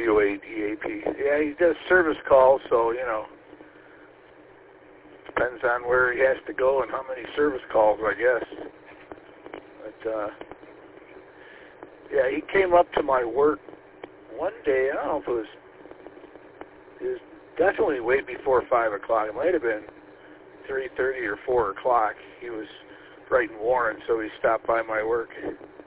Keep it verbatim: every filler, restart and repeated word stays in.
V O A D A P. Yeah, he does service calls, so, you know, depends on where he has to go and how many service calls, I guess. But, uh, yeah, he came up to my work one day. I don't know if it was, it was definitely way before five o'clock. It might have been three thirty or four o'clock. He was right in Warren, so he stopped by my work.